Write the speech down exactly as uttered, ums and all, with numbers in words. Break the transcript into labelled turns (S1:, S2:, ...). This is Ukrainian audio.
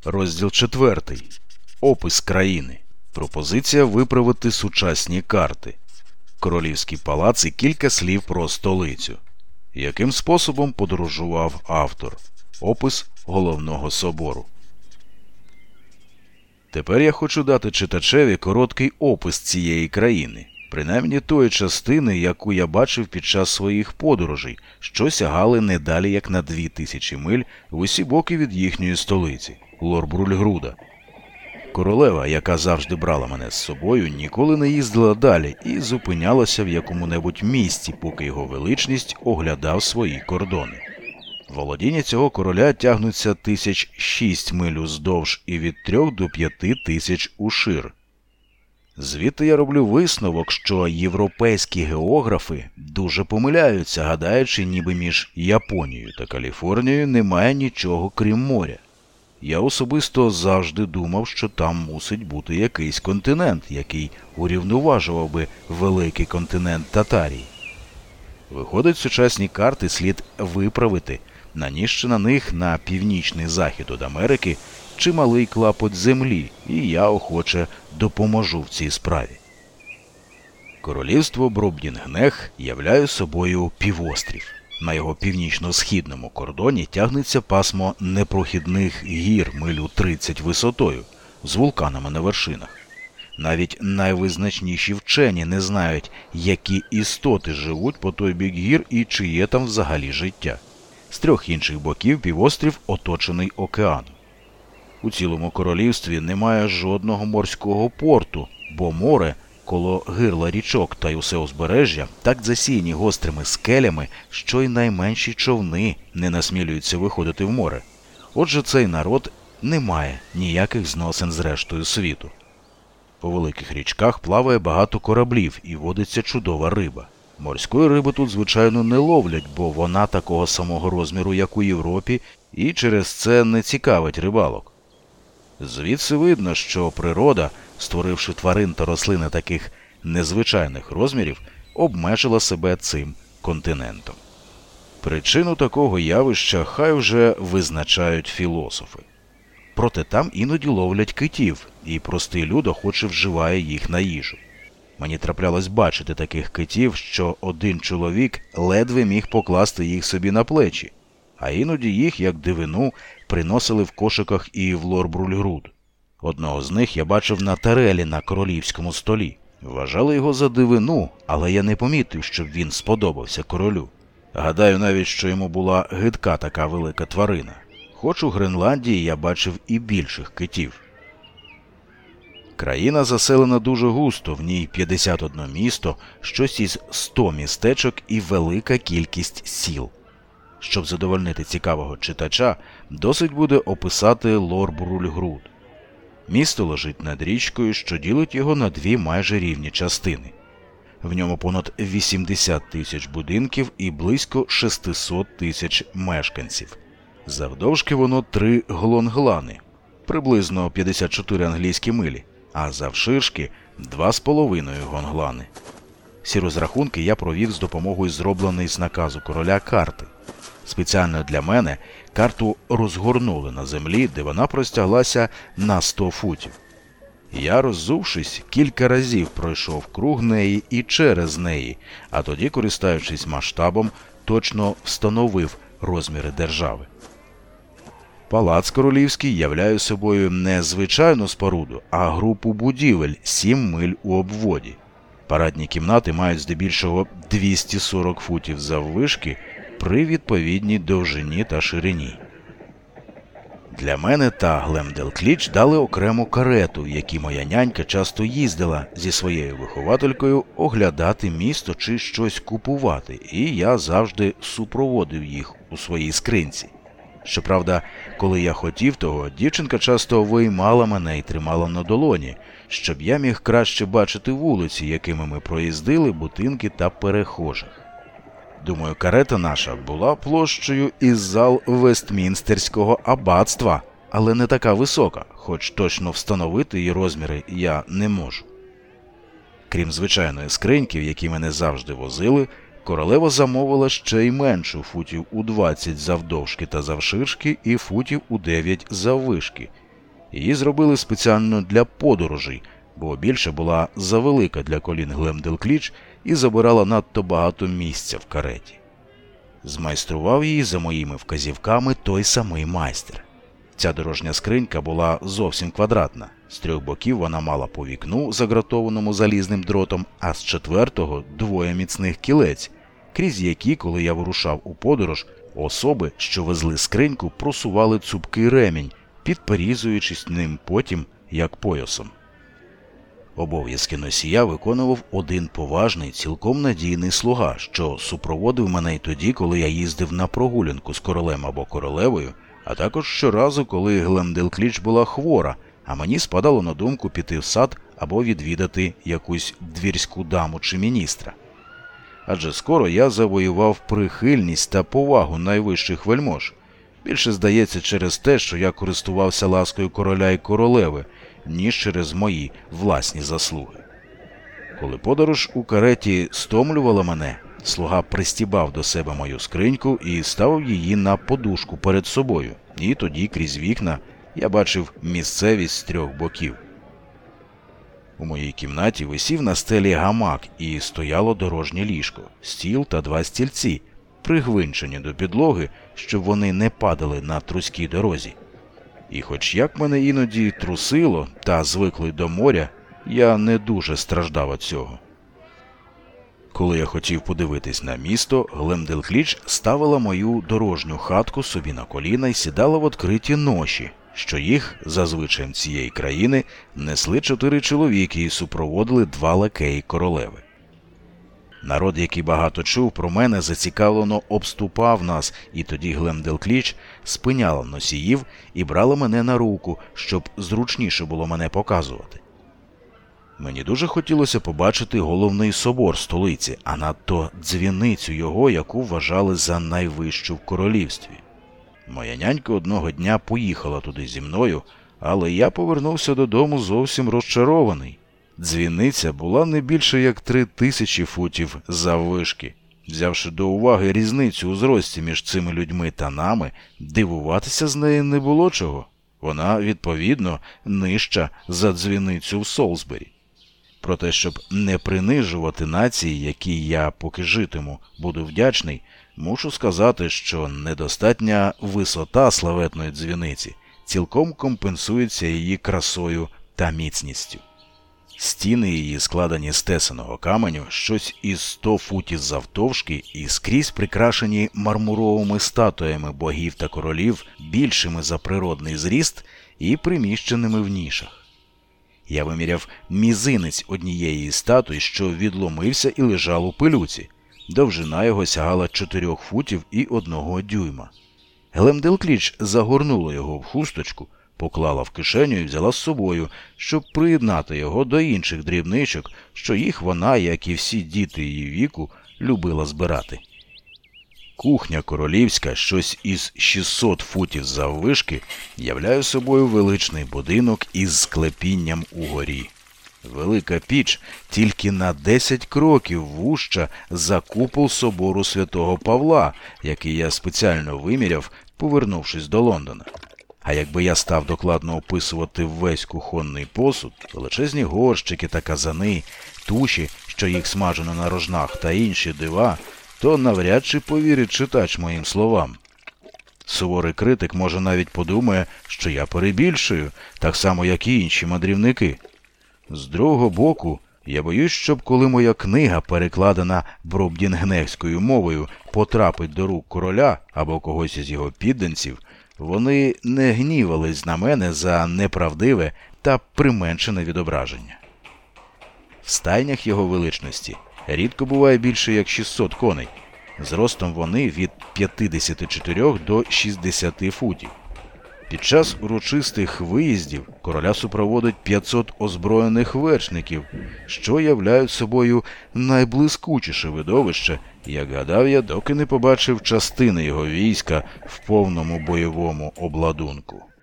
S1: Розділ четвертий. Опис країни. Пропозиція виправити сучасні карти. Королівський палац і кілька слів про столицю. Яким способом подорожував автор. Опис головного собору. Тепер я хочу дати читачеві короткий опис цієї країни, принаймні тої частини, яку я бачив під час своїх подорожей, що сягали не далі як на дві тисячі миль в усі боки від їхньої столиці – Лор-Брульгруда. Королева, яка завжди брала мене з собою, ніколи не їздила далі і зупинялася в якому-небудь місці, поки його величність оглядав свої кордони. Володіння цього короля тягнуться тисяч шість миль уздовж і від трьох до п'яти тисяч ушир. Звідти я роблю висновок, що європейські географи дуже помиляються, гадаючи, ніби між Японією та Каліфорнією немає нічого крім моря. Я особисто завжди думав, що там мусить бути якийсь континент, який урівноважував би великий континент Татарії. Виходить, сучасні карти слід виправити, нанісши на них на північний захід від Америки чималий клапоть землі, і я охоче допоможу в цій справі. Королівство Бробдінгнех являє собою півострів. На його північно-східному кордоні тягнеться пасмо непрохідних гір милю тридцять висотою, з вулканами на вершинах. Навіть найвизначніші вчені не знають, які істоти живуть по той бік гір і чи є там взагалі життя. З трьох інших боків півострів оточений океаном. У цілому королівстві немає жодного морського порту, бо море коло гирла річок та й усе узбережжя так засіяні гострими скелями, що й найменші човни не насмілюються виходити в море. Отже, цей народ не має ніяких зносин з рештою світу. По великих річках плаває багато кораблів і водиться чудова риба. Морської риби тут, звичайно, не ловлять, бо вона такого самого розміру, як у Європі, і через це не цікавить рибалок. Звідси видно, що природа, створивши тварин та рослини таких незвичайних розмірів, обмежила себе цим континентом. Причину такого явища хай вже визначають філософи. Проте там іноді ловлять китів, і простий люд охоче вживає їх на їжу. Мені траплялось бачити таких китів, що один чоловік ледве міг покласти їх собі на плечі, а іноді їх, як дивину, приносили в кошиках і в Лор-Брульгруд. Одного з них я бачив на тарелі на королівському столі. Вважали його за дивину, але я не помітив, щоб він сподобався королю. Гадаю навіть, що йому була гидка така велика тварина. Хоч у Гренландії я бачив і більших китів. Країна заселена дуже густо, в ній п'ятдесят одне місто, щось із сто містечок і велика кількість сіл. Щоб задовольнити цікавого читача, досить буде описати Лор-Брульгруд. Місто лежить над річкою, що ділить його на дві майже рівні частини. В ньому понад вісімдесят тисяч будинків і близько шістсот тисяч мешканців. Завдовжки воно три голонглани, приблизно п'ятдесят чотири англійські милі, а завширшки – два з половиною гонглани. Ці розрахунки я провів з допомогою зробленої з наказу короля карти. Спеціально для мене карту розгорнули на землі, де вона простяглася на сто футів. Я, роззувшись, кілька разів пройшов круг неї і через неї, а тоді, користуючись масштабом, точно встановив розміри держави. Палац королівський являє собою не звичайну споруду, а групу будівель сім миль у обводі. Парадні кімнати мають здебільшого двісті сорок футів заввишки при відповідній довжині та ширині. Для мене та Глемделкліч дали окрему карету, в якій моя нянька часто їздила зі своєю вихователькою оглядати місто чи щось купувати, і я завжди супроводив їх у своїй скринці. Щоправда, коли я хотів того, дівчинка часто виймала мене і тримала на долоні, щоб я міг краще бачити вулиці, якими ми проїздили, будинки та перехожих. Думаю, карета наша була площею із зал Вестмінстерського аббатства, але не така висока, хоч точно встановити її розміри я не можу. Крім звичайної скриньки, в якій мене завжди возили, королева замовила ще й меншу, футів у двадцять завдовжки та завширшки і футів у дев'ять заввишки, Її зробили спеціально для подорожей, бо більше була завелика для колін Глемделкліч і забирала надто багато місця в кареті. Змайстрував її за моїми вказівками той самий майстер. Ця дорожня скринька була зовсім квадратна. З трьох боків вона мала по вікну, загратованому залізним дротом, а з четвертого – двоє міцних кілець, крізь які, коли я вирушав у подорож, особи, що везли скриньку, просували цупкий ремінь, підперізуючись ним потім, як поясом. Обов'язки носія виконував один поважний, цілком надійний слуга, що супроводив мене й тоді, коли я їздив на прогулянку з королем або королевою, а також щоразу, коли Глемделкліч була хвора, а мені спадало на думку піти в сад або відвідати якусь двірську даму чи міністра. Адже скоро я завоював прихильність та повагу найвищих вельмож. Більше, здається, через те, що я користувався ласкою короля і королеви, ніж через мої власні заслуги. Коли подорож у кареті стомлювала мене, слуга пристібав до себе мою скриньку і ставив її на подушку перед собою, і тоді крізь вікна я бачив місцевість з трьох боків. У моїй кімнаті висів на стелі гамак і стояло дорожнє ліжко, стіл та два стільці, пригвинчені до підлоги, щоб вони не падали на труській дорозі. І хоч як мене іноді трусило та звиклий до моря, я не дуже страждав від цього. Коли я хотів подивитись на місто, Глемделкліч ставила мою дорожню хатку собі на коліна і сідала в відкриті ноші, що їх, за звичаєм цієї країни, несли чотири чоловіки і супроводили два лакеї королеви. Народ, який багато чув про мене, зацікавлено обступав нас, і тоді Глемделкліч спиняла носіїв і брала мене на руку, щоб зручніше було мене показувати. Мені дуже хотілося побачити головний собор столиці, а надто дзвіницю його, яку вважали за найвищу в королівстві. Моя нянька одного дня поїхала туди зі мною, але я повернувся додому зовсім розчарований. Дзвіниця була не більше як три тисячі футів заввишки. Взявши до уваги різницю у зрості між цими людьми та нами, дивуватися з неї не було чого. Вона, відповідно, нижча за дзвіницю в Солсбері. Проте, щоб не принижувати нації, якій я, поки житиму, буду вдячний, мушу сказати, що недостатня висота славетної дзвіниці цілком компенсується її красою та міцністю. Стіни її складені з тесаного каменю, щось із сто футів завтовшки і скрізь прикрашені мармуровими статуями богів та королів, більшими за природний зріст і приміщеними в нішах. Я виміряв мізинець однієї із статуй, що відломився і лежав у пилюці. Довжина його сягала чотирьох футів і одного дюйма. Глемделкліч загорнула його в хусточку, поклала в кишеню і взяла з собою, щоб приєднати його до інших дрібничок, що їх вона, як і всі діти її віку, любила збирати. Кухня королівська, щось із шістсот футів заввишки, являє собою величний будинок із склепінням угорі. Велика піч тільки на десять кроків вужча за купол собору святого Павла, який я спеціально виміряв, повернувшись до Лондона. А якби я став докладно описувати весь кухонний посуд, величезні горщики та казани, туші, що їх смажено на рожнах, та інші дива, то навряд чи повірить читач моїм словам. Суворий критик, може, навіть подумає, що я перебільшую, так само, як і інші мандрівники. З другого боку, я боюсь, щоб коли моя книга, перекладена бробдінгнехською мовою, потрапить до рук короля або когось із його підданців, вони не гнівались на мене за неправдиве та применшене відображення. В стайнях його величності рідко буває більше як шістсот коней. Зростом вони від п'ятдесят чотири до шістдесят футів. Під час урочистих виїздів короля супроводить п'ятсот озброєних вершників, що являють собою найблискучіше видовище, як гадав я, доки не побачив частини його війська в повному бойовому обладунку.